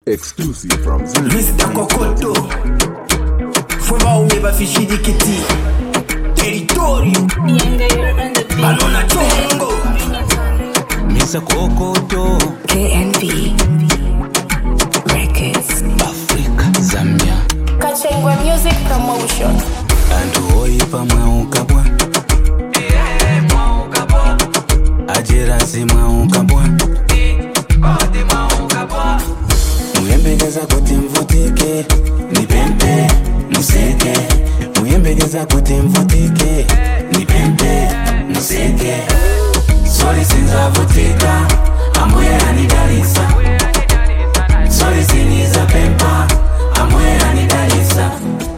Exclusive from Zulu. Mr. Kokoto Fuma uweba fishidikiti Territorio Banona chongo Mr. Kokoto KNV Records Africa Zambia Kachengwa Music Promotion Antu oipa mwaukabwa Ajirasi mwaukabwa Muyembegeza kuti mvutike Nipempe, museke Muyembegeza kuti mvutike Nipempe, museke Soli sinza vutika Amwe anidalisa Soli siniza pempa Amwe anidalisa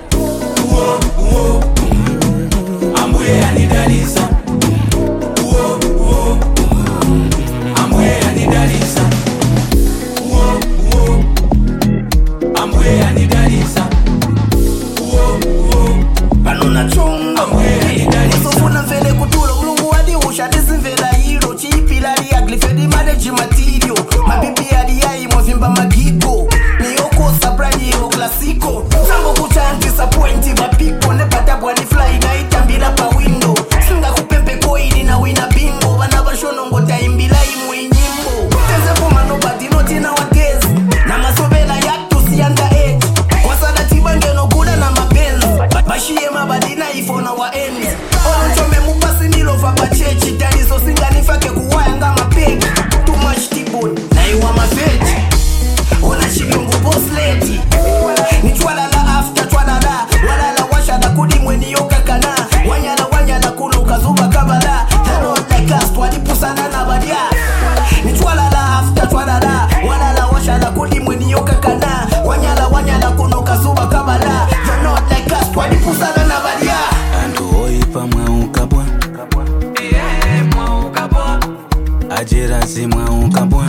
Amwe anidalisa Amwe anidalisa Amwe anidalisa Banona chongo Sofuna mfele kutula Mulungu wadi usha disimvela hilo Chipila liya glifedi manage material Mabibi yadi yai mwavimba magigo Niyoko sabrani yo klasiko Sambo kucha disappointi Bapiko nepatabwa ni fly na itambila pa window Singa kupempe koini na wina bingo Bana bashono ngota imbila imu inyimbo Tenze puma nobody not in our days Na masobela yatu si underage Kwa sada tibangeno kuda na mapenzi Bashie mabadina ifona wa ends Olonchome mubasi nilova bachechi Talizo singa nifake kuwaya nga mapegi Too much T-bone na iwa mafeji Ona shikungu boss lady Nichwalala after chwalala Walala washada kudimwe niyoka kana Wanyala kuno kazuba kabala Tano like us twalipusana na badia Nichwalala after chwalala Walala washada kudimwe niyoka kana Wanyala kuno kazuba kabala Tano like us twalipusana na badia Antu oipa mwaukabwa Ajirasi mwaukabwa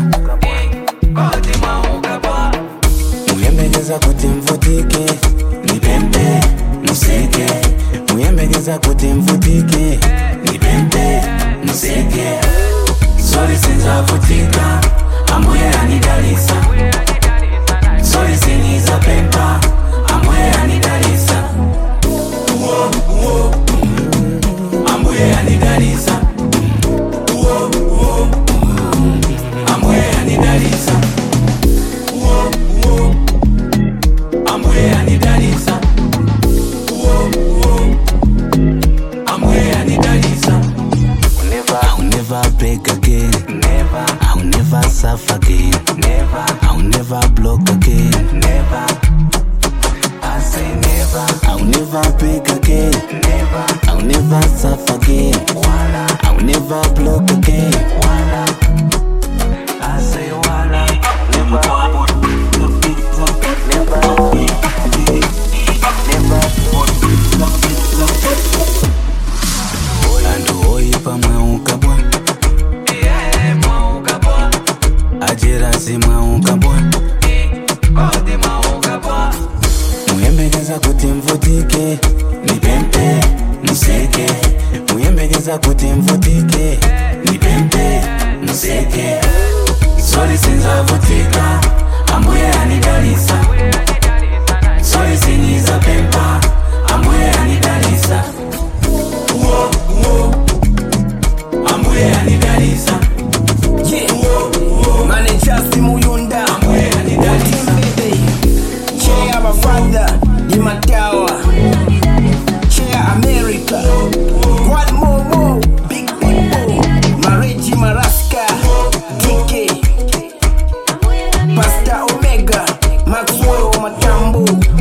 Muyembegeza kuti mvutike Nipempe, museke Muyembegeza kuti mvutike Nipempe, museke Soli sinza vutika Amwe anidalisa Soli siniza pempa Amwe anidalisa Amwe anidalisa Amwe anidalisa Amwe anidalisa Amwe anidalisa I'll never break again. Never. I'll never suffer again. Never. I'll never block again. Never. I say never. I'll never break again. Never. I'll never suffer again. Wala. I'll never block again. Wala. I say wala. Never. Antu oipa mwaukabwa Ajirasi mwaukabwa Muyembegeza kuti mvutike Nipempe, museke Muyembegeza kuti mvutike Nipempe, museke Soli sinza vutika Amwe anidalisa Soli siniza pempa Amwe anidalisa Amwe anidalisa Manager Simuyunda Timbebe Chair my father Imatawa Chair America One more Big people Mareji Maraska DK Pastor Omega Maxwell Matambo